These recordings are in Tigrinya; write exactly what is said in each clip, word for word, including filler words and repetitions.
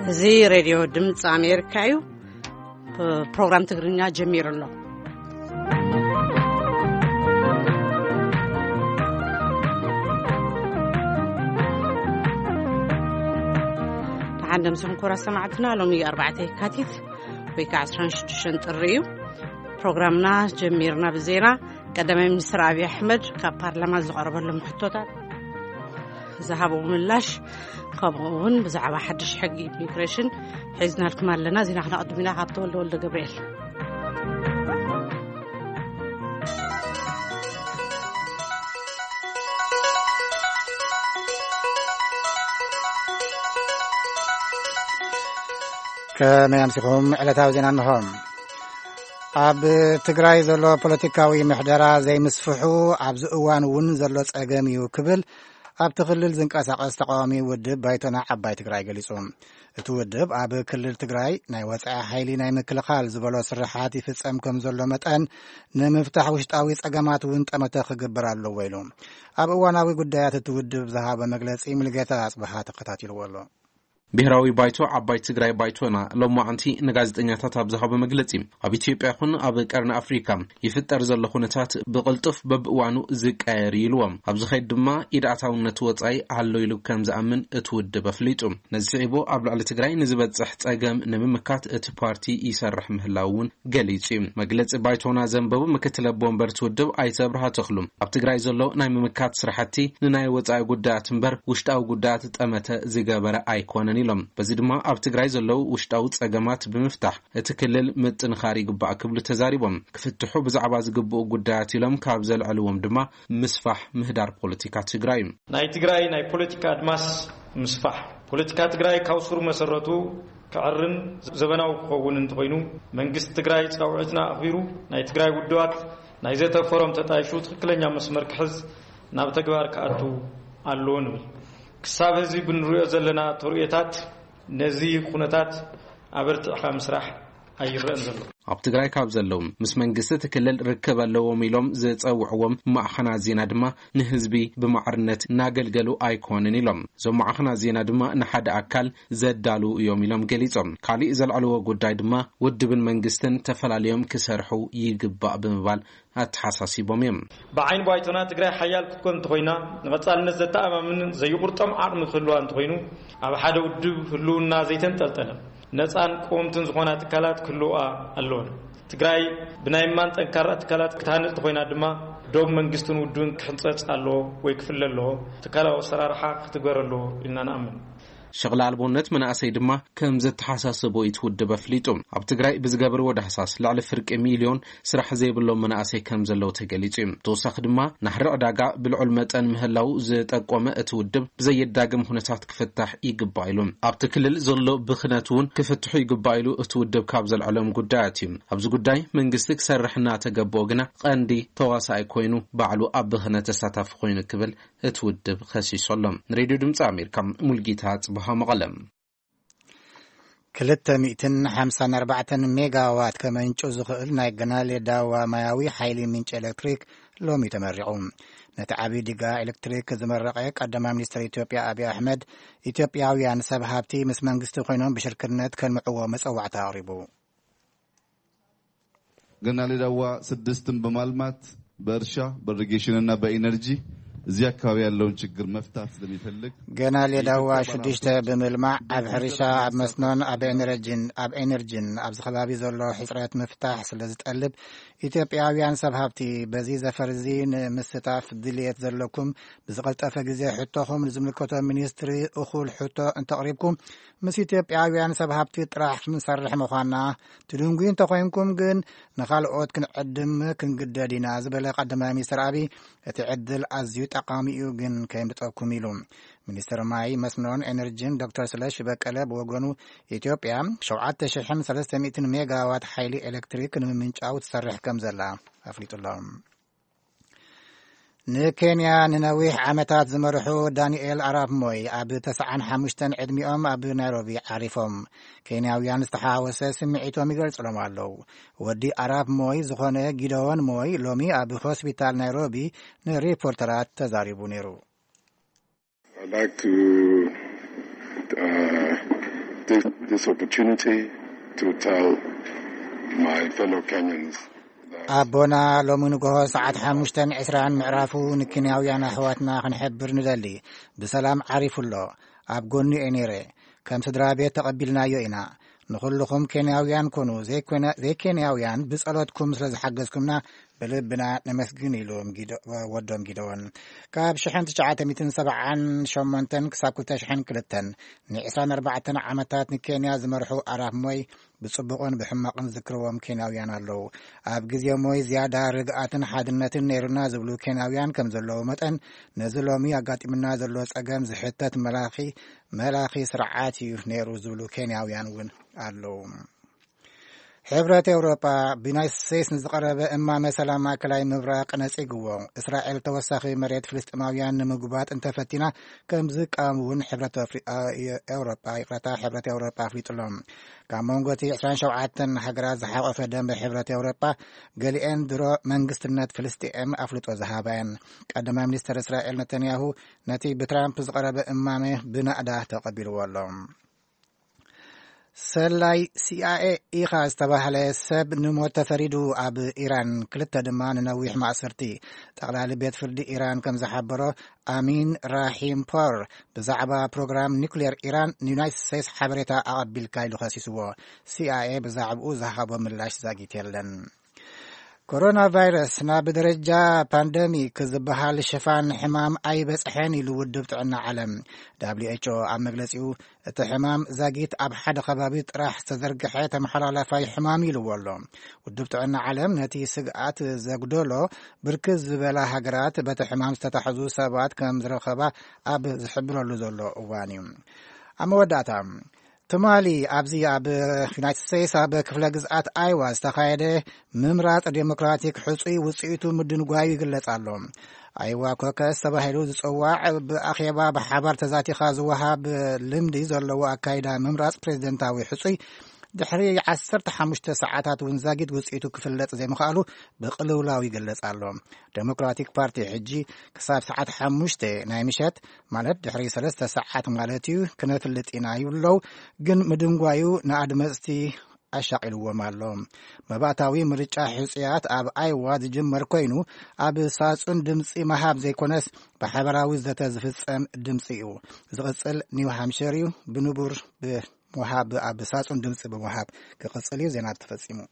زي راديو دمت أمريكايو برنامج تغرينا جميل الله عندنا مسلم كورة سمعتنا لومي أربعة كاتيت ويك عشرين شدشن تريو برنامجنا جميلنا بزينا قدم المستر أبي أحمد كبرلمان زغرب لهم حطوطات ذهبوا ملاش قامون بزعبة حدش حقي ميغريشن حيزنا الكمال لنا زينا احنا قدمنا عبد الله ولد جبريل كما يمسكهم على تاوزين عنهم أب تجري زلوا بوليتيكاوي محدرة زي مسفحو عبز أوان ون زلوا تأجمي وكبل أب تخلل زنك أساقس تقامي ودب بايتنا عباي تجري جلسهم تودب أب كلل تجري نايوات حيلي ناي مكلخال زبلوا سرحاتي في سمكم زلوا متأن نمفتح وشتاوي تأجمات وانت متاخ جبر على ويلهم أب أواناوي قديات تودب ذهاب مجلس إيميل جاتا أصبحات قطعتي الولو ብሔራዊ ባይቶ ዓባይ ትግራይ ባይቶና ሎማዓንቲ ንጋዜጠኛታት ኣብዝሃበ መግለጺ ኣብ ኢትዮጵያ ይኹን ኣብ ቀርኒ ኣፍሪካ ይፍጠር ዘሎ ኩነታት ብቕልጡፍ በብእዋኑ ዝቀየር ይልዎም ኣብዚ ኸይድ ድማ ኢድኣታውነት ወጻኢ ኣሎ ኢሉ ከም ዝኣምን እቲ ውድብ ኣፍሊጡ ነዚ ስዒቡ ኣብ ላዕሊ ትግራይ ንዝበጽሕ ጸገም ንምምካት እቲ ፓርቲ ይሰርሕ ምህላውን ገሊጹ መግለጺ ባይቶና ዘንበቡ ምክትል ቦምበር ትውድብ ኣይተብርሃ ተኽሉም ኣብ ትግራይ ዘሎ ናይ ምምካት ስራሕቲ ንናይ ወጻኢ ጉዳያት እምበር ውሽጣዊ ጉዳያት ጠመተ ዝገበረ ኣይኮነን በዚህ ድማ ኣብ ትግራይ ዘለው ውሽጣዊ ጸገማት ብምፍታሕ እቲ ክልል ምጥንኻሪ ግባእ ክብሉ ተዛሪቦም ክፍትሑ ብዛዕባ ዝግብኡ ጉዳያት ኢሎም ካብ ዘልዕልዎም ድማ ምስፋሕ ምህዳር ፖለቲካ ትግራይ ናይ ትግራይ ናይ ፖለቲካ ኣድማስ ምስፋሕ ፖለቲካ ትግራይ ካውስሩ መሰረቱ ከዕርን ዘበናው ክኸውን እንትኾይኑ መንግስት ትግራይ ጻውዕትና ኣኽቢሩ ናይ ትግራይ ውድባት ናይ ዘተ ፎረም ተጣይሹ ትክክለኛ መስመር ክሕዝ ናብ ተግባር ከኣቱ ኣለዎን ክሳብ ህዝቢ ብንሪኦ ዘለና ተርኢታት ነዚ ኩነታት ኣበርትዕኻ ምስራሕ ኣይረአን ዘሎ ኣብ ትግራይ ካብ ዘለው ምስ መንግስቲ ትክልል ርከብ ኣለዎም ኢሎም ዘፀውዕዎም ማዕኸናት ዜና ድማ ንህዝቢ ብማዕርነት ናገልገሉ ኣይኮነን ኢሎም ዞም ማዕኸናት ዜና ድማ ንሓደ ኣካል ዘዳሉ እዮም ኢሎም ገሊጾም ካሊእ ዘልዕልዎ ጉዳይ ድማ ውድብን መንግስትን ተፈላለዮም ክሰርሑ ይግባእ ብምባል ኣተሓሳሲቦም እዮም ብዓይን ባይቶና ትግራይ ሓያል ክትኮን እንትኾይና ንቐጻልነት ዘተኣማምን ዘይቁርጦም ዓቕሚ ክህልዋ እንትኾይኑ ኣብ ሓደ ውድብ ህልውና ዘይተንጠልጠለ ነፃን ቆምትን ዝኾና ትካላት ክህልዋ ኣለዎን ትግራይ ብናይ ማን ጠንካራ ትካላት ክትሃንጽ ትኾይና ድማ ዶብ መንግስትን ውድብን ክሕንጸጽ ኣለዎ ወይ ክፍለ ኣለዎ ትካላዊ ኣሰራርሓ ክትግበር ኣለዎ ኢልና ንኣምን شغل البونت من أسي دما كم زت حساسبو يتودب فليتم أب تجري بزجبر وده حساس لعل فرق مليون سرح زي بلو من أسي كم زلو تجليتم توسخ دما نحرق داقة بالعلمات أن مهلاو زت أقوم أتودب زي الداقة مهنتات كفتح يقبايلون أب تكلل زلو بخناتون كفتح يقبايلو أتودب كابز العلم قداتهم أبز قداي من قصدك سرحنا تجبوجنا قندي تواسع كوينو بعلو أب بخنات ستاف خوين كبل أتودب خسي صلم نريدو دم تعمير كم ملقيتات مغلم كلتا مئتين حمسان أربعة ميجا وات كما ينشو زخل نايقنال داوا ماياوي حيلي منش إلكتريك لومي تمرعون نتعبي دقاء إلكتريك زمرقيك قدام منستر إثيوبيا أبي أحمد إثيوبياويان سبهابتي مسمان قستوخينون بشركة نت كان معوة مسأوع تعريبو قلنا لداوا سدستن بمالمات برشا برقيشننا بإنرجي زي أكاوي اللون شجر مفتاح لميفلك جنا لي دوا شديشته بملمع أب حريشة أب مسنون أب إنرجين أب إنرجين أب زخلابي زلوا حسرات مفتاح سلزت قلب إثيوبياويان سبهابتي بزيزة فرزين مستعف دليت زلكم بزغلت أفجزي حطهم لزملكوتا منيستري أخول حطة أنت قريبكم مس إثيوبياويان سبهابتي طرح من صرح مخانا تلونجين تقيمكم جن نخال عود كن قدم كن قدادينا زبلا قدم مستر أبي تعدل أزيوت أقاميو جن كيم بتقوم يلوم منستر ماي مسنون إنرجين دكتور سلاش بكالب وجنو إثيوبيا شوعات تشحن ثلاثة مئة ميجا وات حيلي إلكتريك من أو تصرح كم زلا أفريط الله نكينيا ننويح عمتات زمرحو دانيال عرب موي أب تسعن حمشتن عدمي أم أب نيروبي عرفهم كينياويان استحاوسة سمعيتو ميقل سلام الله ودي عرب موي زخونة جيدوان موي لومي أب خوسبيتال نيروبي نريبورترات تزاريبو نيرو I'd like to uh, take this opportunity to tell my fellow Kenyans ኣቦና ሎሚ ንግሆ ሰዓት ሓሙሽተ ዕስራን ምዕራፉ ንኬንያውያን ኣሕዋትና ክንሕብር ንደሊ ብሰላም ዓሪፉሎ ኣብ ጎኒ ኤኔሬ ከም ስድራ ቤት ተቐቢልናዮ ኢና ንኹልኹም ኬንያውያን ኮኑ ዘይኬንያውያን ብጸሎትኩም ስለ ዝሓገዝኩምና በልብና ነመስግን ኢሎም ወዶም ጊደውን ካብ ሺሕ ትሽዓተ ሰብዓን ሸሞንተ ክሳብ ክልተ ሺሕ ክልተ ንዒስራን ኣርባዕተ ዓመታት ንኬንያ ዝመርሑ ኣራፍ ሞይ ብጽቡቕን ብሕማቕን ዝክርዎም ኬንያውያን ኣለዉ ኣብ ግዜ ሞይ ዝያዳ ርግኣትን ሓድነትን ነይሩና ዝብሉ ኬንያውያን ከም ዘለዉ መጠን ነዚ ሎሚ ኣጋጢምና ዘሎ ጸገም ዝሕተት መላኺ መላኺ ስርዓት እዩ ነይሩ ዝብሉ ኬንያውያን እውን ኣለዉ ሕብረት ኤውሮጳ ብዩናይትድ ስቴትስ ንዝቐረበ እማመ ሰላም ማእከላይ ምብራቅ ነጺግዎ እስራኤል ተወሳኺ መሬት ፍልስጥማውያን ንምጉባጥ እንተፈቲና ከም ዝቃወሙ እውን ሕብረት ኤውሮጳ ይቕረታ ሕብረት ኤውሮጳ ኣፍሊጡሎም ካብ መንጎቲ ዕስራን ሸውዓተ ሃገራት ዝሓቆፈ ደንበ ሕብረት ኤውሮጳ ገሊአን ድሮ መንግስትነት ፍልስጥኤም ኣፍልጦ ዝሃበን ቀዳማይ ሚኒስትር እስራኤል ነተንያሁ ነቲ ብትራምፕ ዝቐረበ እማመ ብናእዳ ተቐቢልዎ ኣሎ ሰላይ ሲአይኤ ኢኻ ዝተባህለ ሰብ ንሞት ተፈሪዱ ኣብ ኢራን ክልተ ድማ ንነዊሕ ማእሰርቲ ጠቕላሊ ቤት ፍርዲ ኢራን ከም ዝሓበሮ ኣሚን ራሂም ፖር ብዛዕባ ፕሮግራም ኒውክሌር ኢራን ንዩናይትድ ስቴትስ ሓበሬታ ኣቐቢልካ ኢሉ ኸሲስዎ ሲአይኤ ብዛዕባኡ ዝሃቦ ምላሽ ዛጊት የለን ኮሮና ቫይረስ ናብ ደረጃ ፓንደሚክ ዝበሃል ሽፋን ሕማም ኣይበጽሐን ኢሉ ውድብ ጥዕና ዓለም ደብሊው ኤች ኦ ኣብ መግለጺኡ እቲ ሕማም ዛጊት ኣብ ሓደ ከባቢ ጥራሕ ዝተዘርግሐ ተመሓላላፋይ ሕማም ኢልዎ ኣሎ ውድብ ጥዕና ዓለም ነቲ ስግኣት ዘጉደሎ ብርክት ዝበላ ሃገራት በቲ ሕማም ዝተታሕዙ ሰባት ከም ዝረኸባ ኣብ ዝሕብረሉ ዘሎ እዋን እዩ ኣብ መወዳእታ ትማሊ ኣብዚ ኣብ ዩናይትድ ስቴትስ ኣብ ክፍለ ግዝኣት ኣይዋ ዝተኻየደ ምምራጥ ዴሞክራቲክ ሕፁይ ውፅኢቱ ምድንጓዩ ይግለጽ ኣሎ ኣይዋ ኮከስ ተባሂሉ ዝጽዋዕ ብኣኼባ ብሓባር ተዛቲኻ ዝወሃብ ልምዲ ዘለዎ ኣካይዳ ምምራጽ ፕሬዚደንታዊ ሕፁይ ድሕሪ ዓሰርተ ሓሙሽተ ሰዓታት እውን ዛጊድ ውፅኢቱ ክፍለጥ ዘይምኽኣሉ ብቕልውላው ይግለጽ ኣሎ ዴሞክራቲክ ፓርቲ ሕጂ ክሳብ ሰዓት ሓሙሽተ ናይ ምሸት ማለት ድሕሪ ሰለስተ ሰዓት ማለት እዩ ክነፍልጥ ኢና ይብለው ግን ምድንጓዩ ንኣድመፅቲ ኣሻቂልዎም ኣሎ መባእታዊ ምርጫ ሕፅያት ኣብ ኣይዋ ዝጅመር ኮይኑ ኣብ ሳጹን ድምፂ መሃብ ዘይኮነስ ብሓበራዊ ዘተ ዝፍጸም ድምፂ እዩ ዝቕጽል ኒው ሃምፕሸር እዩ ብንቡር وهاب أب ساسون دمس بوهاب كقصلي زينات تفسيمو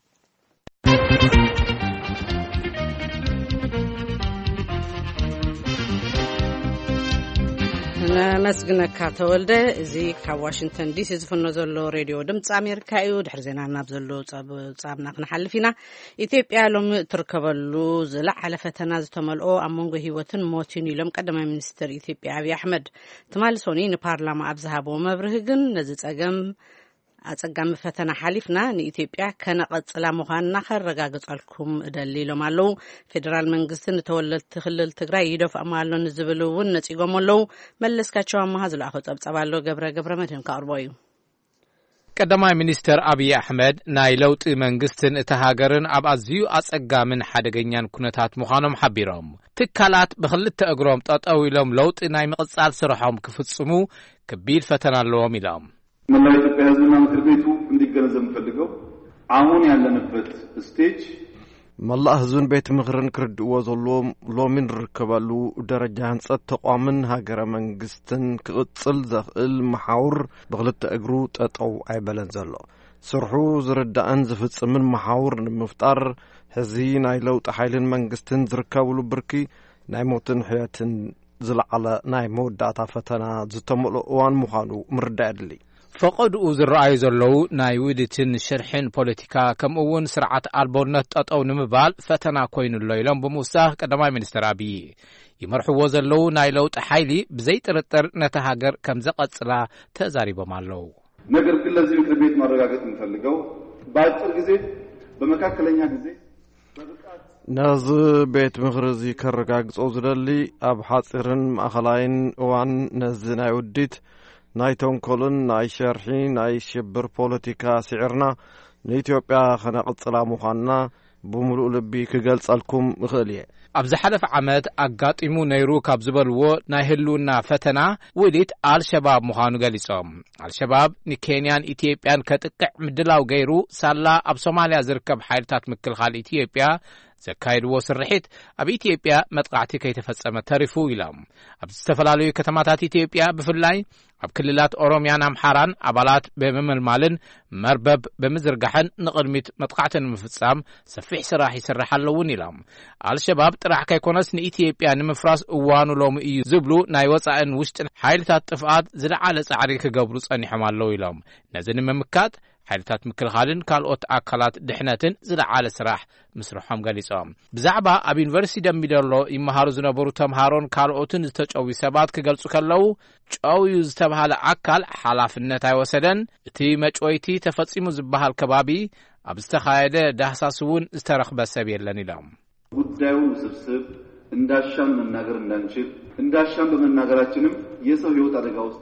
نمسجنك كاتولده زي كواشنطن دي سي زفنو زلو راديو دمص امريكا يو دحر زينا نابزلو صاب صابنا كنحلفينا ايثيوبيا لوم تركبلو زلع على فتنا زتملؤ امونغو هيوتن موتين يلم قدما منستر ايثيوبيا ابي احمد تمالسوني نبارلاما ابزهابو مبرهغن نزي صقم አጸጋም ፈተና ሐሊፍና ንኢትዮጵያ ከነቀጽላ መዃንና ከረጋግጻልኩም ደሊሎም አለው ፌደራል መንግስትን ተወለልት ክልል ትግራይ ይደፍ አማሎን ዝብሉውን ነጽጎምለው መለስካቸው አማሃዝ ላኸ ጸብጸባለው ገብረ ገብረ መድህን ካርቦዩ ቀዳማይ ሚኒስትር አብይ አህመድ ናይ ለውጥ መንግስትን እተሃገርን ኣብ አዝዩ አጸጋምን ሓደገኛን ኩነታት መዃኖም ሓቢሮም ትካላት በክልተ እግሮም ጠጠዊሎም ለውጥ ናይ መቅጻል ስራሖም ክፍጽሙ ከቢድ ፈተና ኣለዎም ኢሎም መላው ኢትዮጵያ ህዝብና ምክር ቤቱ እንዲገነዘብ ፈልገው አሁን ያለንበት ስቴጅ መላእ ህዝብን ቤት ምክርን ክርድዎ ዘሎም ሎሚን ርከባሉ ደረጃ ህንጸት ተቋምን ሃገረ መንግስትን ክቅጽል ዘኽእል መሓውር በክልተ እግሩ ጠጠው አይበለን ዘሎ ስርሑ ዝርዳእን ዝፍጽምን መሓውር ንምፍጣር ህዚ ናይ ለውጥ ኃይልን መንግስትን ዝርከብሉ ብርኪ ናይ ሞትን ሕያትን ዝለዓለ ናይ መወዳእታ ፈተና ዝተመልኦ እዋን ምዃኑ ምርዳእ የድሊ فقدوا زرعي زلو ناي ودتن شرحن بوليتيكا كم اون سرعت البونت ططو نمبال فتنا كوين الليلم بموساه قدماي منستر ابي يمرحو زلو ناي لوط حيلي بزي ترتر نتهاجر كم زقصلا تزاريبو مالو ነገር ግን ለዚህ ምክር ቤት ማረጋገጥ እንፈልገው በአጭር ጊዜ በመካከለኛ ጊዜ ناز بيت مخرزي كرغاغصو زدلي اب حاصرن ماخلاين وان نزنا يوديت نايتون كولن ناي شرحي ناي شبر بوليتيكا سعرنا لإثيوبيا خنقصلا مخانا ብምሉእ ልቢ ክገልጸልኩም እኽእል እየ ኣብ ዝሓለፈ ዓመት ኣጋጢሙ ነይሩ ካብ ዝበልዎ ናይ ህልውና ፈተና ውዲት አልሸባብ ምዃኑ ገሊጾም አልሸባብ ንኬንያን ኢትዮጵያን ከጥቅዕ ምድላው ገይሩ ሳላ ኣብ ሶማልያ ዝርከብ ሓይልታት ምክልኻል ኢትዮጵያ ዘካይድዎ ስርሒት ኣብ ኢትዮጵያ መጥቃዕቲ ከይተፈጸመ ተሪፉ ኢሎም ኣብ ዝተፈላለዩ ከተማታት ኢትዮጵያ ብፍላይ ኣብ ክልላት ኦሮሚያን ኣምሓራን ኣባላት ብምምልማልን መርበብ ብምዝርጋሕን ንቕድሚት መጥቃዕቲ ንምፍጻም ሰፊሕ ስራሕ ይስራሕ ኣለውን ኢሎም አልሸባብ ጥራሕ ከይኮነስ ንኢትዮጵያ ንምፍራስ እዋኑ ሎሚ እዩ ዝብሉ ናይ ወጻእን ውሽጥን ሓይልታት ጥፍኣት ዝለዓለ ጻዕሪ ክገብሩ ጸኒሖም ኣለዉ ኢሎም ነዚ ንምምካት ሓይልታት ምክልኻልን ካልኦት ኣካላት ድሕነትን ዝለዓለ ስራሕ ምስርሖም ገሊጾም ብዛዕባ ኣብ ዩኒቨርሲቲ ደምቢዶሎ ይመሃሩ ዝነበሩ ተምሃሮን ካልኦትን ዝተጨዊ ሰባት ክገልጹ ከለዉ ጨውዩ ዝተባሃለ ኣካል ሓላፍነት ኣይወሰደን እቲ መጮይቲ ተፈጺሙ ዝበሃል ከባቢ ኣብ ዝተኻየደ ዳህሳስ እውን ዝተረኽበ ሰብ የለን ኢሎም ጉዳዩ ውስብስብ እንዳሻን መናገር እንዳንችል እንዳሻን በመናገራችንም የሰው ሕይወት አደጋ ውስጥ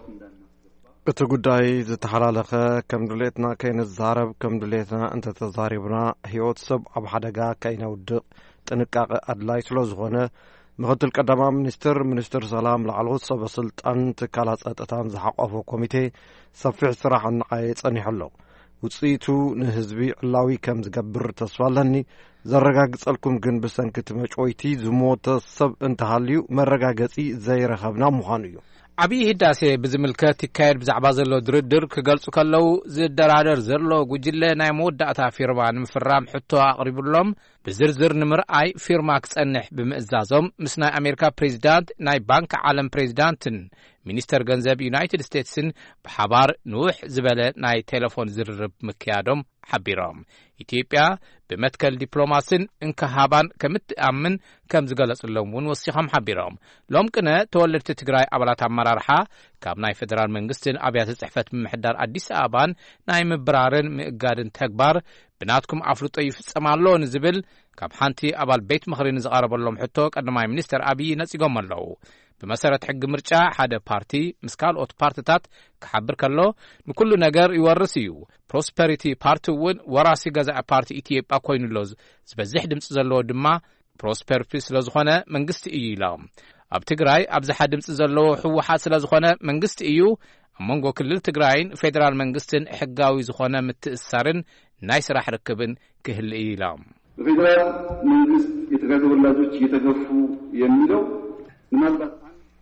እቲ ጉዳይ ዝተሓላለኸ ከም ድሌትና ከይንዛረብ ከም ድሌትና እንተተዛሪብና ህይወት ሰብ ኣብ ሓደጋ ከይነውድቕ ጥንቃቐ ኣድላይ ስለ ዝኾነ ምክትል ቀዳማ ሚኒስትር ሚኒስትር ሰላም ላዕለዎት ሰበስልጣን ትካላት ጸጥታን ዝሓቆፈ ኮሚቴ ሰፊሕ ስራሕ እናዓየ ጸኒሑ ኣሎ ውጽኢቱ ንህዝቢ ዕላዊ ከም ዝገብር ተስፋ ኣለኒ ዘረጋግጸልኩም ግን ብሰንኪ እቲ መጮይቲ ዝሞተ ሰብ እንተሃልዩ መረጋገጺ ዘይረኸብና ምዃኑ እዩ ዓብዪ ህዳሴ ብዝምልከት ይካየድ ብዛዕባ ዘሎ ድርድር ክገልጹ ከለዉ ዝደራደር ዘሎ ጉጅለ ናይ መወዳእታ ፊርማ ንምፍራም ሕቶ ኣቕሪቡሎም ብዝርዝር ንምርኣይ ፊርማ ክጸንሕ ብምእዛዞም ምስ ናይ ኣሜሪካ ፕሬዚዳንት ናይ ባንኪ ዓለም ፕሬዚዳንትን ሚኒስተር ገንዘብ ዩናይትድ ስቴትስን ብሓባር ንውሕ ዝበለ ናይ ቴሌፎን ዝርርብ ምክያዶም ሓቢሮም ኢትዮጵያ ብመትከል ዲፕሎማስን እንከሃባን ከምትኣምን ከም ዝገለጹሎም እውን ወሲኾም ሓቢሮም ሎም ቅነ ተወለድቲ ትግራይ ኣባላት ኣመራርሓ ካብ ናይ ፌደራል መንግስትን ኣብያተ ጽሕፈት ምምሕዳር አዲስ አበባን ናይ ምብራርን ምእጋድን ተግባር ብናትኩም ኣፍልጦ ይፍጸም ኣሎ ንዝብል ካብ ሓንቲ ኣባል ቤት ምኽሪ ንዝቐረበሎም ሕቶ ቀዳማይ ሚኒስትር አብይ ነጺጎም ኣለዉ ብመሰረት ሕጊ ምርጫ ሓደ ፓርቲ ምስ ካልኦት ፓርቲታት ክሓብር ከሎ ንኩሉ ነገር ይወርስ እዩ ፕሮስፐሪቲ ፓርቲ እውን ወራሲ ገዛኢ ፓርቲ ኢትዮጵያ ኮይኑሎ ዝበዝሕ ድምፂ ዘለዎ ድማ ፕሮስፐሪቲ ስለ ዝኾነ መንግስቲ እዩ ኢሎም ኣብ ትግራይ ኣብዝሓ ድምፂ ዘለዎ ሕወሓት ስለ ዝኾነ መንግስቲ እዩ ኣብ መንጎ ክልል ትግራይን ፌደራል መንግስትን ሕጋዊ ዝኾነ ምትእስሳርን ናይ ስራሕ ርክብን ክህል እዩ ኢሎም ፌደራል መንግስት የትግራይ ተወላጆች እየተገፉ የሚለው ምናልባት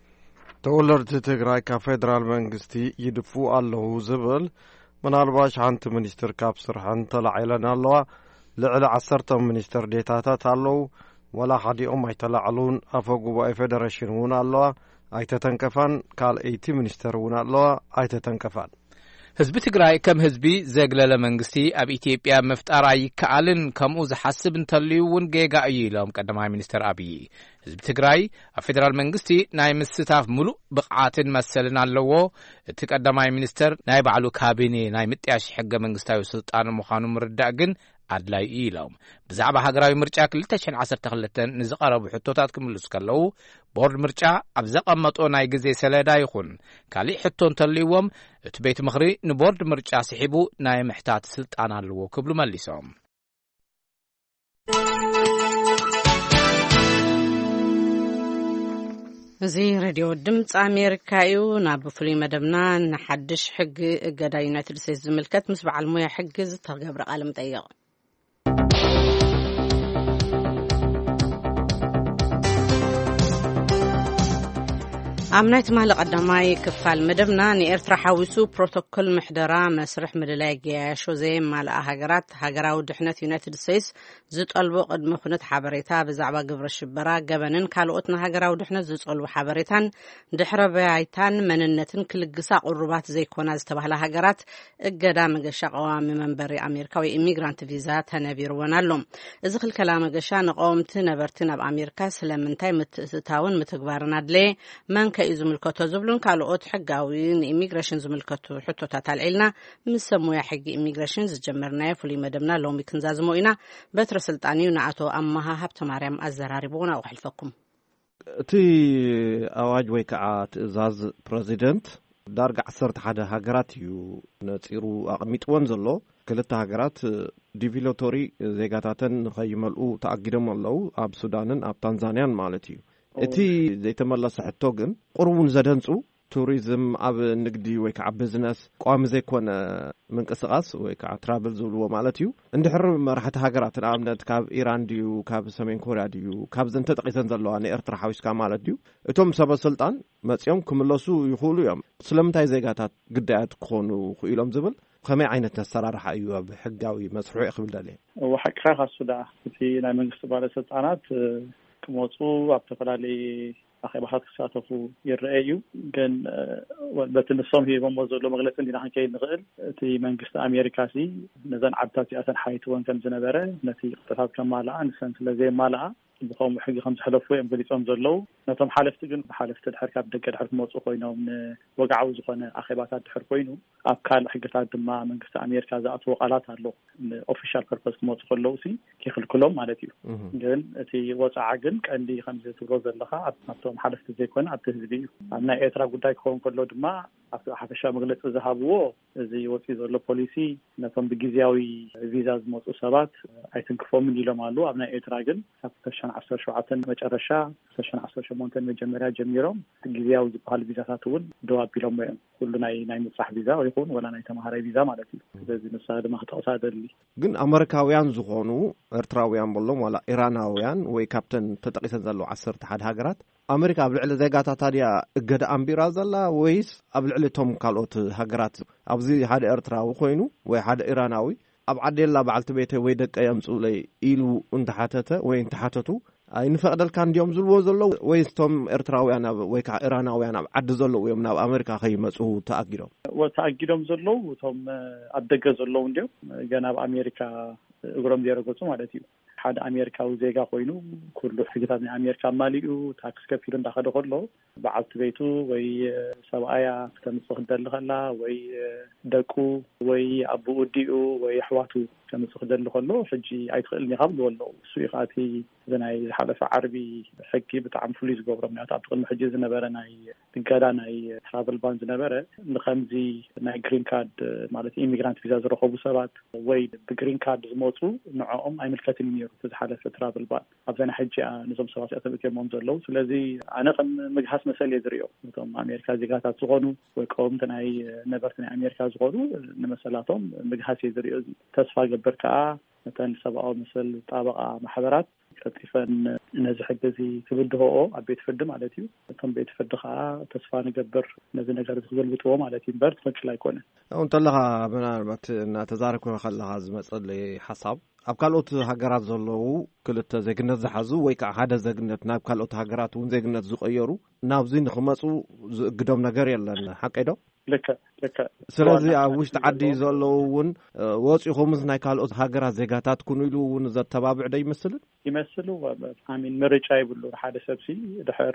ተወለድቲ ትግራይ ካብ ፌደራል መንግስቲ ይድፉ ኣለዉ ዝብል ምናልባሽ ሓንቲ ሚኒስትር ካብ ስርሐን ተላዒለን ኣለዋ ልዕሊ ዓሰርተ ሚኒስትር ዴታታት ኣለዉ ወላ ሓዲኦም ኣይተላዕሉን ኣፈ ጉባኤ ፌደሬሽን እውን ኣለዋ ኣይተተንከፋን ካልአይቲ ሚኒስተር እውን ኣለዋ ኣይተተንከፋን ህዝቢ ትግራይ ከም ህዝቢ ዘግለለ መንግስቲ ኣብ ኢትዮጵያ መፍጣር ኣይከኣልን ከምኡ ዝሓስብ እንተልዩ እውን ጌጋ እዩ ኢሎም ቀዳማይ ሚኒስትር አብይ ህዝቢ ትግራይ ኣብ ፌደራል መንግስቲ ናይ ምስታፍ ሙሉእ ብቕዓትን መሰልን ኣለዎ እቲ ቀዳማይ ሚኒስትር ናይ ባዕሉ ካቢኔ ናይ ምጥያሽ ሕገ መንግስታዊ ስልጣን ምዃኑ ምርዳእ ግን ኣድላይ እዩ ኢሎም ብዛዕባ ሃገራዊ ምርጫ ክልተ ሽሕን ዓሰርተ ክልተ ንዝቐረቡ ሕቶታት ክምልሱ ከለዉ ቦርድ ምርጫ ኣብ ዘቐመጦ ናይ ግዜ ሰሌዳ ይኹን ካሊእ ሕቶ እንተልይዎም እቲ ቤት ምኽሪ ንቦርድ ምርጫ ስሒቡ ናይ ምሕታት ስልጣን ኣለዎ ክብሉ መሊሶም እዚ ሬድዮ ድምፂ ኣሜሪካ እዩ ናብ ፍሉይ መደብና ንሓድሽ ሕጊ እገዳ ዩናይትድ ስቴትስ ዝምልከት ምስ በዓል ሞያ ሕጊ ዝተገብረ ቃለ መጠይቅ ኣብ ናይ ትማሊ ቀዳማይ ክፋል መደብና ንኤርትራ ሓዊሱ ፕሮቶኮል ምሕደራ መስርሕ ምድላይ ገያሾ ዘየማልኣ ሃገራት ሃገራዊ ድሕነት ዩናይትድ ስቴትስ ዝጠልቦ ቅድመ ኩነት ሓበሬታ ብዛዕባ ግብረ ሽበራ ገበንን ካልኦት ንሃገራዊ ድሕነት ዝጠልቡ ሓበሬታን ድሕረ ባይታን መንነትን ክልግሳ ቁሩባት ዘይኮና ዝተባህላ ሃገራት እገዳ መገሻ ቀዋሚ መንበሪ ኣሜሪካ ወይ ኢሚግራንት ቪዛ ተነቢርወን ኣሎ እዚ ክልከላ መገሻ ንቀወምቲ ነበርቲ ናብ ኣሜሪካ ስለምንታይ ምትእትታውን ምትግባርን ኣድለየ መንከ እዩ ዝምልከቶ ዝብሉን ካልኦት ሕጋዊ ንኢሚግሬሽን ዝምልከቱ ሕቶታት ኣልዒልና ምስ ሰሙያ ሕጊ ኢሚግሬሽን ዝጀመርናዮ ፍሉይ መደብና ሎሚ ክንዛዝሞ ኢና በትረ ስልጣን እዩ ንኣቶ ኣማሃ ሃብተማርያም ኣዘራሪቦና ኣውሕልፈኩም እቲ ኣዋጅ ወይ ከዓ ትእዛዝ ፕሬዚደንት ዳርጋ ዓሰርተ ሓደ ሃገራት እዩ ነፂሩ ኣቕሚጥዎን ዘሎ ክልተ ሃገራት ዲቪሎቶሪ ዜጋታትን ንኸይመልኡ ተኣጊዶም ኣለዉ ኣብ ሱዳንን ኣብ ታንዛንያን ማለት እዩ እቲ ዘይተመለሰ ሕቶ ግን ቁርቡን ዘደንጹ ቱሪዝም ኣብ ንግዲ ወይ ከዓ ቢዝነስ ቋሚ ዘይኮነ ምንቅስቓስ ወይ ከዓ ትራቨል ዝብልዎ ማለት እዩ እንድሕር መራሕቲ ሃገራት ንኣብነት ካብ ኢራን ድዩ ካብ ሰሜን ኮርያ ድዩ ካብ ዘንተ ጠቂሰን ዘለዋ ንኤርትራ ሓዊስካ ማለት ድዩ እቶም ሰበስልጣን መጺኦም ክምለሱ ይኽእሉ እዮም ስለምንታይ ዜጋታት ግዳያት ክኾኑ ክኢሎም ዝብል ከመይ ዓይነት ኣሰራርሓ እዩ ኣብ ሕጋዊ መስርሑ ክብል ደልየ ወሓቅኻ ካሱዳ እቲ ናይ መንግስቲ ባለስልጣናት ክመፁ ኣብ ተፈላለየ ኣኼባታት ክሳተፉ ይረአዩ ግን በቲ ንሶም ሂቦሞ ዘሎ መግለፂ እንዲና ክንከይድ ንኽእል እቲ መንግስቲ ኣሜሪካ ሲ ነዘን ዓድታት እዚኣተን ሓይትወን ከም ዝነበረ ነቲ ቅጥታት ከማልኣ ንሰን ስለዘይማልኣ ብኸምኡ ሕጊ ከም ዝሕለፉ እዮም ገሊፆም ዘለዉ ነቶም ሓለፍቲ ግን ሓለፍቲ ድሕር ካብ ደገ ድሕር ክመፁ ኮይኖም ንወግዓዊ ዝኾነ ኣኼባታት ድሕር ኮይኑ ኣብ ካልእ ሕግታት ድማ መንግስቲ ኣሜሪካ ዝኣትዎ ቃላት ኣሎ ንኦፊሻል ፐርፐስ ክመፁ ከለዉ ሲ ይኽልክሎም ማለት እዩ ግን እቲ ወፃዓ ግን ቀንዲ ከምዚ ትብሎ ዘለኻ ኣብቶም ሓለፍቲ ዘይኮነ ኣብቲ ህዝቢ እዩ ኣብ ናይ ኤርትራ ጉዳይ ክኸውን ከሎ ድማ ኣብቲ ሓፈሻ መግለፂ ዝሃብዎ እዚ ወፂኡ ዘሎ ፖሊሲ ነቶም ብግዝያዊ ቪዛ ዝመፁ ሰባት ኣይትንክፎምን ኢሎም ኣሉ ኣብ ናይ ኤርትራ ግን ኣብ ተሸን ዓሰርተ ሸውዓተ መጨረሻ ተሸን ዓሰርተ ሸሞንተ መጀመርያ ጀሚሮም ግዝያዊ ዝበሃል ቪዛታት እውን ደው ኣቢሎም እዮም ኩሉ ናይ ናይ ምፅራሕ ቪዛ ይኹን ወላ ናይ ተማሃራይ ቪዛ ማለት እዩ ስለዚ ንሳ ድማ ክተቕሳ ደሊ ግን ኣሜሪካውያን ዝኾኑ ኤርትራውያን በሎም ወላ ኢራናውያን ወይ ካፕተን ተጠቂሰን ዘሎ ዓሰርተ ሓደ ሃገራት ኣሜሪካ ኣብ ልዕሊ ዜጋታት ታድያ እገዳ ኣንቢራ ዘላ ወይስ ኣብ ልዕሊ እቶም ካልኦት ሃገራት ኣብዚ ሓደ ኤርትራዊ ኮይኑ ወይ ሓደ ኢራናዊ ኣብ ዓዴላ በዓልቲ ቤተ ወይ ደቀ የምፁለይ ኢሉ እንተሓተተ ወይ እንተሓተቱ ኣይንፈቅደልካ እንዲዮም ዝልዎ ዘለዉ ወይስ እቶም ኤርትራውያን ወይ ከዓ ኢራናውያን ኣብ ዓዲ ዘለዉ እዮም ናብ ኣሜሪካ ከይመፁ ተኣጊዶም ተኣጊዶም ዘለዉ እቶም ኣብ ደገ ዘለዉ እንዲዮም ገና ኣብ ኣሜሪካ እግሮም ዘይረገፁ ማለት እዩ ሓደ ኣሜሪካዊ ዜጋ ኮይኑ ኩሉ ሕግታት ናይ ኣሜሪካ ማሊኡ ታክስ ከፊሉ እንዳኸደ ከሎ በዓልቲ ቤቱ ወይ ሰብኣያ ክተምፅእ ክደሊ ከላ ወይ ደቁ ወይ ኣቦኡ ዲኡ ወይ ኣሕዋቱ ከምፅእ ክደሊ ከሎ ሕጂ ኣይትኽእልኒ ካብ ዝወለዉ እሱ ይኻቲ ናይ ዝሓለፈ ዓርቢ ሕጊ ብጣዕሚ ፍሉይ ዝገብሮ ምክንያቱ ኣብ ቅድሚ ሕጂ ዝነበረ ናይ እገዳ ናይ ትራቨል ባን ዝነበረ ንከምዚ ናይ ግሪን ካርድ ማለት ኢሚግራንት ቪዛ ዝረኸቡ ሰባት ወይ ብግሪን ካርድ ዝመፁ ንዕኦም ኣይምልከትን ነይሩ ዝሓለፈ ትራቨል ባን ኣብዘና ሕጂ ነዞም ሰባት እተብትሞም ዘለዉ ስለዚ ኣነ ከም ምግሃስ መሰል እየ ዝሪኦ እቶም ኣሜሪካ ዜጋታት ዝኾኑ ወይ ቀወምቲ ናይ ነበርቲ ናይ ኣሜሪካ ዝኾኑ ንመሰላቶም ምግሃስ እየ ዝሪኦ ተስፋ ገበር ከዓ ነተን ሰብኣዊ መሰል ጣበቃ ማሕበራት ቀጢፈን ነዚ ሕጊ እዚ ክብድሆኦ ኣብ ቤት ፍርዲ ማለት እዩ እቶም ቤት ፍርዲ ከዓ ተስፋ ንገብር ነዚ ነገር ዝገልብጥዎ ማለት እዩ እምበር ትክክል ኣይኮነን አሁን ተለኻ ምናልባት እናተዛረብኩ ከለኻ ዝመፀለይ ሓሳብ ኣብ ካልኦት ሃገራት ዘለዉ ክልተ ዜግነት ዝሓዙ ወይ ከዓ ሓደ ዜግነት ናብ ካልኦት ሃገራት እውን ዜግነት ዝቀየሩ ናብዚ ንክመፁ ዝእግዶም ነገር የለን ሓቀይ ዶ ልክ ልክ ስለዚ ኣብ ውሽጢ ዓዲ ዘለዉ እውን ወፂኹምስ ናይ ካልኦት ሃገራት ዜጋታት ኩኑ ኢሉ እውን ዘተባብዕ ዶ ይመስልን ይመስሉ ኣሚን ምርጫ ይብሉ ሓደ ሰብሲ ድሕር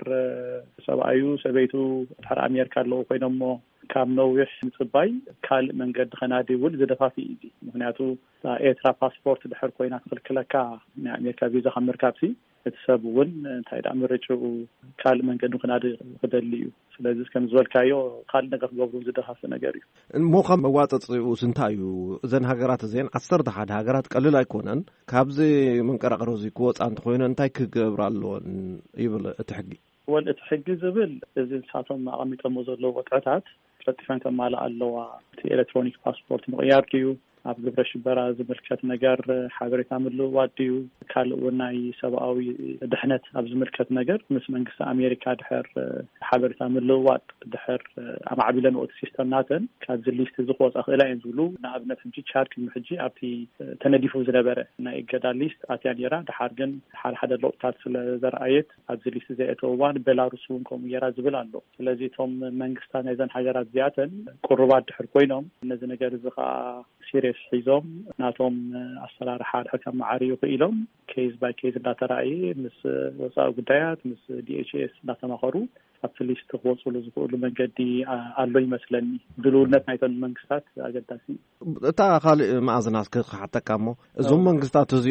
ሰብኣዩ ሰበይቱ ድሕር ኣሜሪካ ኣለዉ ኮይኖሞ ካብ ነዊሕ ምፅባይ ካልእ መንገዲ ከናዲ እውን ዝደፋፊ እዩ ምክንያቱ ኤርትራ ፓስፖርት ድሕር ኮይና ትኽልክለካ ናይ ኣሜሪካ ቪዛ ካብ ምርካብሲ እቲ ሰብ እውን እንታይ ዳ ምርጭኡ ካልእ መንገዲ ክናዲ ክደሊ እዩ ስለዚ ከም ዝበልካዮ ካልእ ነገር ክገብሩ ዝደፋፊ ነገር እዩ እሞ ከም መዋፀፂኡ ስንታይ እዩ እዘን ሃገራት እዚአን ዓሰርተ ሓደ ሃገራት ቀሊል ኣይኮነን ካብዚ መንቀራቅሮ እዚ ክወፃ እንተኮይኑ እንታይ ክገብር ኣለዎን ይብል እቲ ሕጊ ወል እቲ ሕጊ ዝብል እዚ ንሳቶም ኣቐሚጦሞ ዘለዉ ወጥዕታት ቀጢፈን ከማልኣ ኣለዋ እቲ ኤሌክትሮኒክ ፓስፖርት ምቕያር ድዩ ኣብ ግብረ ሽበራ ዝምልከት ነገር ሓበሬታ ምልውዋጥ ድዩ ካልእ እውን ናይ ሰብኣዊ ድሕነት ኣብ ዝምልከት ነገር ምስ መንግስቲ ኣሜሪካ ድሕር ሓበሬታ ምልውዋጥ ድሕር ኣማዕቢለን ወቅቲ ሲስተም ናተን ካብዚ ሊስት ዝክወፃ ክእላ እየን ዝብሉ ንኣብነት ሕጂ ቻድ ቅድሚ ሕጂ ኣብቲ ተነዲፉ ዝነበረ ናይ እገዳ ሊስት ኣትያ ነራ ድሓር ግን ሓደ ሓደ ለውጥታት ስለዘረኣየት ኣብዚ ሊስት ዘየተወ እዋን ቤላሩስ እውን ከምኡ ጌራ ዝብል ኣሎ ስለዚ እቶም መንግስታት ናይዘን ሃገራት እዚኣተን ቁርባት ድሕር ኮይኖም ነዚ ነገር እዚ ከዓ ሲሪየስ ሒዞም ናቶም ኣሰራርሓ ድሕር ከመዓርዩ ክኢሎም ኬዝ ባይ ኬዝ እንዳተረኣየ ምስ ወፃኢ ጉዳያት ምስ ዲኤችኤስ እንዳተማኸሩ ኣብቲ ሊስት ክወፅሉ ዝኽእሉ መንገዲ ኣሎ ይመስለኒ ድልውነት ናይተን መንግስታት ኣገዳሲ እታ ካልእ ማእዝናት ክሓተካ እሞ እዞም መንግስታት እዚኦም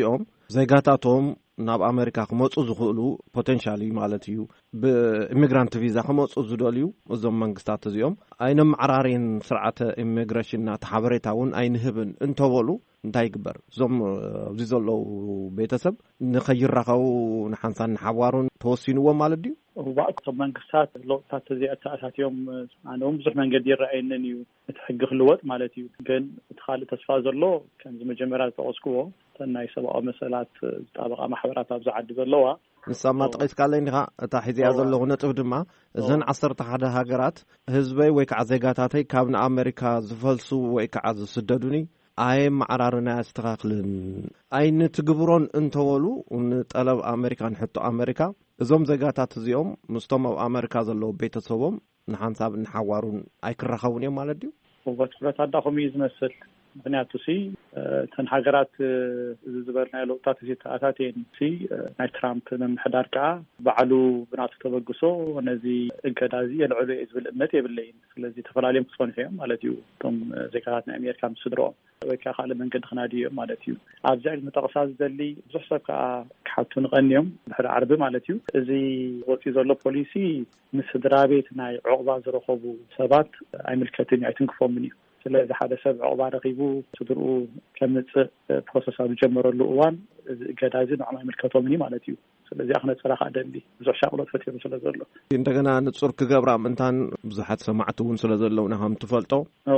ዘይጋታቶም ናብ ኣሜሪካ ክመጹ ዝኽእሉ ፖቴንሻሊ ማለት እዩ ብኢሚግራንት ቪዛ ክመጹ ዝደልዩ እዞም መንግስታት እዚኦም ኣይኖም ዓራሪን ስርዓተ ኢሚግሬሽንና ተሓበሬታ እውን ኣይንህብን እንተበሉ እንታይ ይግበር እዞም ኣብዚ ዘለው ቤተሰብ ንኸይራኸቡ ንሓንሳን ንሓዋሩን ተወሲንዎም ማለት ድዩ ወቅቶም መንግስታት ለውጥታት እዚኣታትዮም ኣነም ብዙሕ መንገዲ ይረኣየንን እዩ እቲ ሕጊ ክልወጥ ማለት እዩ ግን እቲ ካልእ ተስፋ ዘሎ ከምዚ መጀመርያ ዝተወስክዎ ናይ ሰብኣዊ መሰላት ዝጣበቃ ማሕበራት ኣብ ዝዓዲ ዘለዋ ንሳማ ጠቂስካለይ ዲኻ እታ ሒዝያ ዘለኹ ነጥብ ድማ እዘን ዓሰርተ ሓደ ሃገራት ህዝበይ ወይ ከዓ ዜጋታተይ ካብ ንኣሜሪካ ዝፈልሱ ወይ ከዓ ዝስደዱኒ ኣይ ማዕራርና ያስተኻኽልን ኣይን ትግብሮን እንተወሉ ንጠለብ ኣሜሪካ ንሕቶ ኣሜሪካ እዞም ዜጋታት እዚኦም ምስቶም ኣብ ኣሜሪካ ዘለዉ ቤተሰቦም ንሓንሳብ ንሓዋሩን ኣይክራኸቡን እዮም ማለት ድዩ ወት ፍረት ኣዳኹም እዩ ዝመስል ምክንያቱ ሲ ተን ሃገራት ዝበልናዮ ለውጥታት እዚኣታትየን ሲ ናይ ትራምፕ ምምሕዳር ከዓ ባዕሉ ብናቱ ተበግሶ ነዚ እገዳዚ የልዕሉ እየ ዝብል እምነት የብለይን ስለዚ ተፈላለዮም ክስፈንሑ እዮም ማለት እዩ እቶም ዜጋታት ናይ ኣሜሪካ ምስ ስድሮኦም ወይ ከዓ ካልእ መንገዲ ክናድዩ እዮም ማለት እዩ ኣብዚ ዓይነት መጠቕሳ ዝደሊ ብዙሕ ሰብ ከዓ ክሓቱ ንቐንዮም ድሕሪ ዓርቢ ማለት እዩ እዚ ወፂኡ ዘሎ ፖሊሲ ምስ ስድራ ቤት ናይ ዕቑባ ዝረኸቡ ሰባት ኣይምልከትን እዩ ኣይትንክፎምን እዩ ስለዚ ሓደ ሰብ ዕቑባ ረኺቡ ስድርኡ ከምፅእ ፕሮሰስ ኣብ ዝጀመረሉ እዋን ገዳዚ ንዕማ ይምልከቶምን እዩ ማለት እዩ ስለዚ ኣኽነፀራ ከዓ ደሊ ብዙሕ ሻቅሎት ፈጢሩ ስለ ዘሎ እንደገና ንፁር ክገብራ ምንታን ብዙሓት ሰማዕቲ እውን ስለ ዘለውና ከም ትፈልጦ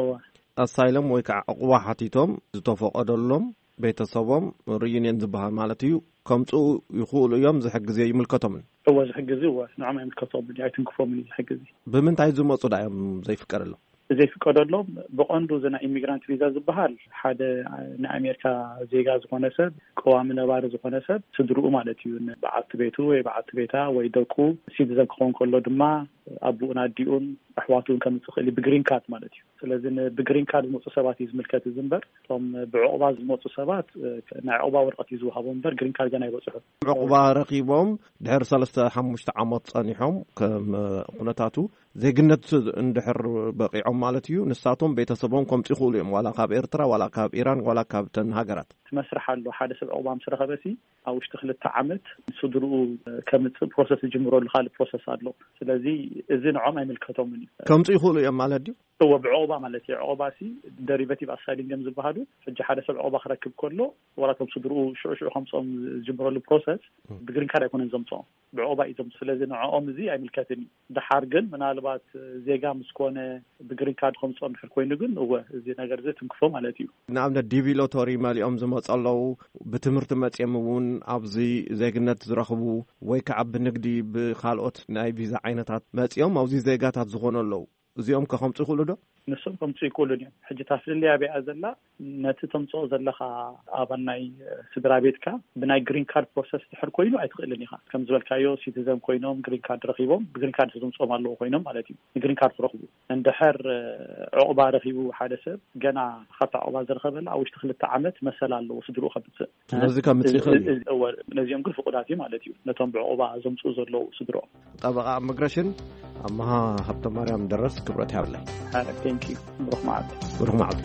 ኣሳይሎም ወይ ከዓ ዕቑባ ሓቲቶም ዝተፈቐደሎም ቤተሰቦም ሪዩኒየን ዝበሃል ማለት እዩ ከምፁ ይኽእሉ እዮም ዝሕግዜ ይምልከቶምን እወ ዝሕግዚ እወ ንዕማ ይምልከቶምን እዩ ኣይትንክፎምን እዩ ዝሕግዚ ብምንታይ ዝመፁ ዳ እዮም ዘይፍቀደሎም ዘይፍቀደሎም ብቐንዱ እዚ ናይ ኢሚግራንት ቪዛ ዝበሃል ሓደ ናይ ኣሜሪካ ዜጋ ዝኾነ ሰብ ቀዋሚ ነባሪ ዝኾነ ሰብ ስድርኡ ማለት እዩ በዓልቲ ቤቱ ወይ በዓልቲ ቤታ ወይ ደቁ ሲቲዘን ክኸውን ከሎ ድማ ኣቡኡን ኣዲኡን ኣሕዋቱን ከምፅእ ክእል ብግሪን ካርድ ማለት እዩ ስለዚ ብግሪን ካርድ ዝመፁ ሰባት እዩ ዝምልከት እዚ እምበር እቶም ብዕቑባ ዝመፁ ሰባት ናይ ዕቑባ ወረቐት እዩ ዝወሃቦም እምበር ግሪን ካርድ ገና ይበፅሑ ዕቑባ ረኺቦም ድሕሪ ሰለስተ ሓሙሽተ ዓመት ፀኒሖም ከም ኩነታቱ ዜግነት እንድሕር በቂዖም ማለት እዩ ንሳቶም ቤተሰቦም ከምፁ ይኽእሉ እዮም ዋላ ካብ ኤርትራ ዋላ ካብ ኢራን ዋላ ካብ ተን ሃገራት መስርሕ ኣሎ ሓደ ሰብ ዕቑባ ምስ ረኸበሲ ኣብ ውሽጢ ክልተ ዓመት ስድርኡ ከምፅእ ፕሮሰስ ዝጅምረሉ ካልእ ፕሮሰስ ኣሎ ስለዚ እዚ ንዖም ኣይምልከቶምን እዩ ከምፁ ይኽእሉ እዮም ማለት ድዩ እወ ብዕቑባ ማለት እዩ ዕቑባሲ ደሪቬቲቭ ኣሳይሊንግ እዮም ዝበሃሉ ሕጂ ሓደ ሰብ ዕቑባ ክረክብ ከሎ ወላቶም ስድርኡ ሽዑ ሽዑ ከምፆም ዝጅምረሉ ፕሮሰስ ብግሪን ካርድ ኣይኮነን ዘምፅኦም ብዕቑባ እዩ ዘምፅኡ ስለዚ ንዖም እዚ ኣይምልከትን እዩ ድሓር ግን ምናልባት ዜጋ ምስ ኮነ ብግሪን ካርድ ከምፆም ድሕር ኮይኑ ግን እወ እዚ ነገር እዚ ትንክፎ ማለት እዩ ንኣብነት ዲቪ ሎተሪ መሊኦም ዝመፁ ኣለዉ ብትምህርቲ መፅኦም እውን ኣብዚ ዜግነት ዝረኽቡ ወይ ከዓ ብንግዲ ብካልኦት ናይ ቪዛ ዓይነታት መፅኦም ኣብዚ ዜጋታት ዝኾኑ ኣለዉ እዚኦም ከኸምፁ ይኽእሉ ዶ ንሶም ከምፁ ይክእሉን እዮም ሕጂ ታፍልልያ ቢኣ ዘላ ነቲ ተምፅኦ ዘለኻ ኣባል ናይ ስድራ ቤትካ ብናይ ግሪን ካርድ ፕሮሰስ ድሕር ኮይኑ ኣይትኽእልን ኢኻ ከም ዝበልካዮ ሲቲዘን ኮይኖም ግሪን ካርድ ረኺቦም ብግሪን ካርድ ዘምፅኦም ኣለዎ ኮይኖም ማለት እዩ ንግሪን ካርድ ክረኽቡ እንድሕር ዕቑባ ረኺቡ ሓደ ሰብ ገና ካብታ ዕቑባ ዝረኸበላ ኣብ ውሽጢ ክልተ ዓመት መሰል ኣለዎ ስድርኡ ከምፅእ ስለዚ ከምፅእ ይኽእል እዩ ነዚኦም ግን ፍቁዳት እዩ ማለት እዩ ነቶም ብዕቑባ ዘምፅኡ ዘለዉ ስድሮኦም ጠበቃ ኢሚግሬሽን ኣመሃ ሃብተ ማርያም ደረስ ክብረት ያብለይ Thank you. بروح معك. بروح معك.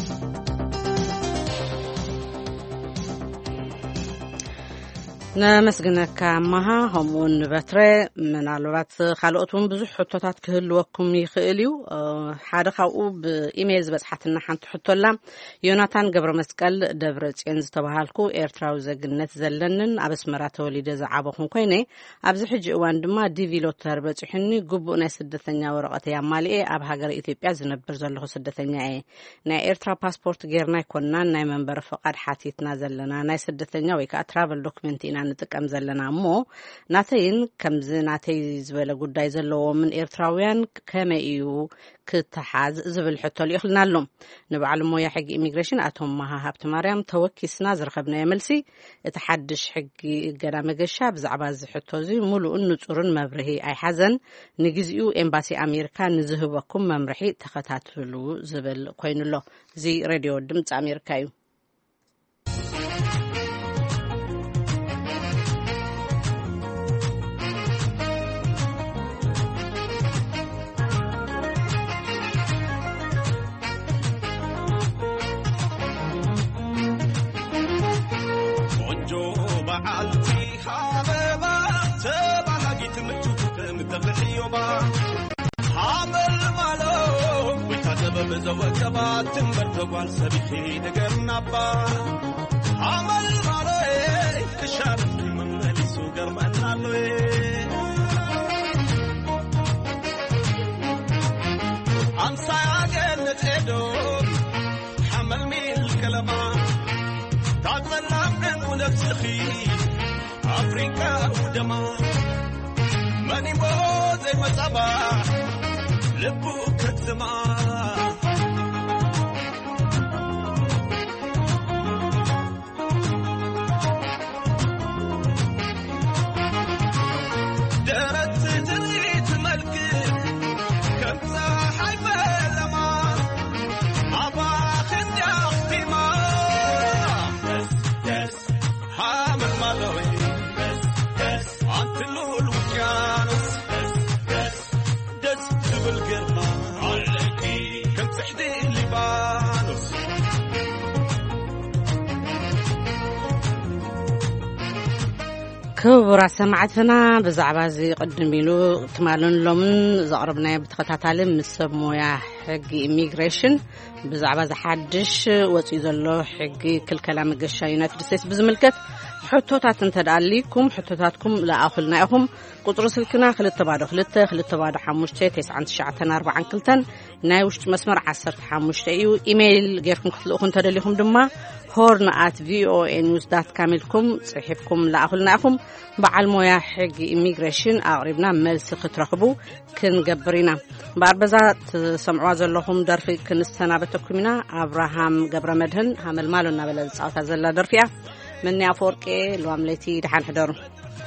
نمسجنك معها همون بترى من الوقت خلقتهم بزح حطات كهل وكم يخيليو حدا خاو بإيميز بس حتى نحن تحط لهم يوناتان قبر مسكال دبرت ينز تبهالكو إيرتراو زجنت زلنن أبس مرات وليد زعابهم كيني أبز حج وان دما ديفي لوتر بتحني جبوا ناس الدثنيا ورقة يا مالي أب هاجر إثيوبيا زنبر زله الدثنيا إيه نا إيرترا باسبورت غيرنا كنا نا منبر فقد حاتيتنا زلنا ناس الدثنيا ويك أترافل دوكمنتينا نتقم زلنا مو ناتين كم زناتي زبل قداي زلو من إيرتراويان كما إيو كتحاز زبل حتى يخلنا لهم نبعلمو يا حق إيميغريشن أتهم مها هابت مريم توكي سنازر خبنا يملسي اتحدش حق قرامق الشاب زعباز حتى زي مولو إنو تورن مبرهي أي حزن نجزيو إمباسي أمريكا نزهبكم ممرحي تختاتلو زبل كوين الله زي راديو دمت أمريكايو نبات تنبرتقوال سبيخي نقرنا با عمل مالوي كشارف من ملسو قرمنا لوي أنسى عقل نتعدون حمل ميل كلمة تعطل عمرن ونفسخي أفريكا ودما ماني موزي مصباح لبو كتما كبر سمعتنا بزعبة زي قدم يلو تمالون لمن زقربنا بتختاتالم مسمويا حق إميغريشن بزعبة زي حدش وتيزلو حق كل كلام قشا يونايتد ستيتس بزملكت حطوتات انتداليكم حطوتاتكم لا أخلنا أهم قطر سلكنا خلت تبادو خلت خلت تبادو حموشتي تسعة شعتين أربعة كلتن نايوشت مسمر عصرت حموشتي إيميل غيركم كتلوخن تدليهم دما هورن at v o a news dot com لكم صحيفكم لا أخلنا أهم بعل مويا حق إميغريشن أقربنا ملس ترخبو كن جبرينا باربزات سمعوا زلهم درفي كنستنا بتكمنا أبراهام جبر مدهن هم المالنا بلزعات زلا درفيا مني أفوركي الواملتي دحان حضر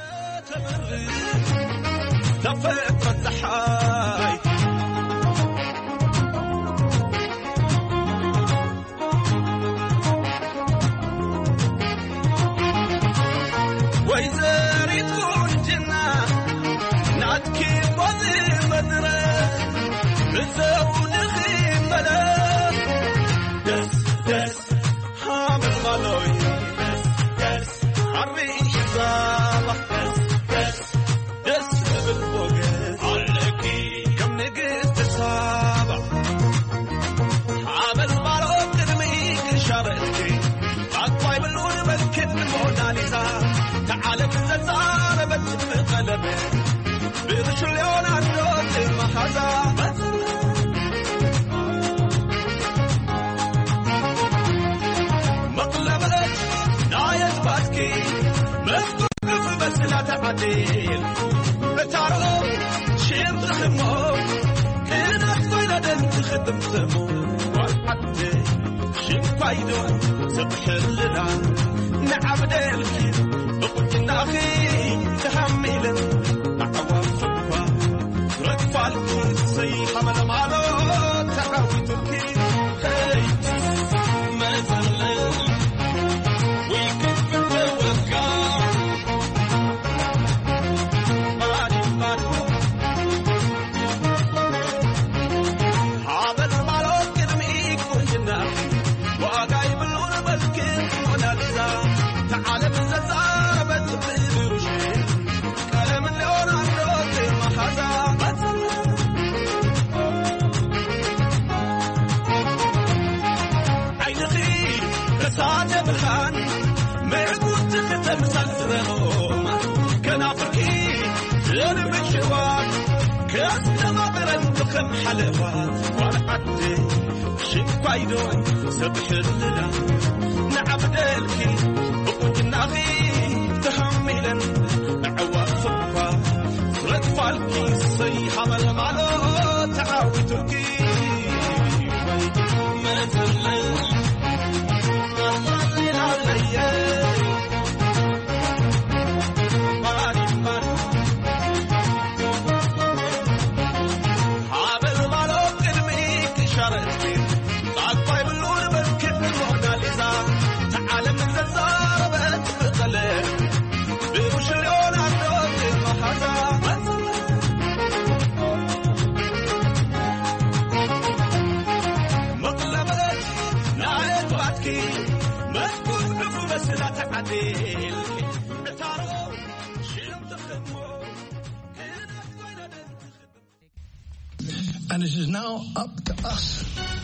ويزاري تكون جنة نعتكي وذي مدرة بزود خيم بلا دس دس حامل غلوي دس دس عريش زالة دس دس دس بالبوغز عليكي كم نقيت تسابع عامل غلوي ترميك شارتكي عطاي بالون بالكد موناليزا تعالى بالزار بس قلبي بيرش اليوم عندك محزا مقلبك نايت باسكي مسكوك بس لا تعديل بتعرف شيم تخمو كنا طينا دنت خدم سمو وحتى شيم فايدو سبح لنا نعبد الكيد بقولنا أخي تحمل عوافقها رد فالك زي حمل مالو تعاوي تركي هاي ما زلل ويكف التوقع مالي مالو عابل مالو كرميك وجنا وقاي باللون بالكيد ونالزا تعال بالزار بتبيروشي كلام اللون عندك محزا عينخي رسالة برهان معقول تختم سلسلهم كنافركي غير بشوات كأسنا مغرم تخم حلوات ورحتي شنفايدو سبح لنا نعبد الكي بقولنا أخي تحملا عوافقها رد فالكي صي حمل مالو تعاوي تركي ما تغلل ما تغلل علي مالي مالي حابل مالو قدميك شارتكي عطاي باللون بالكد موناليزا تعال من الزار بتقلب بيوش اليون عندك محزا مقلبك نايت باتكي مسكوك نفو بس لا تعديل بتعرف شيم تخمو And it is now up to us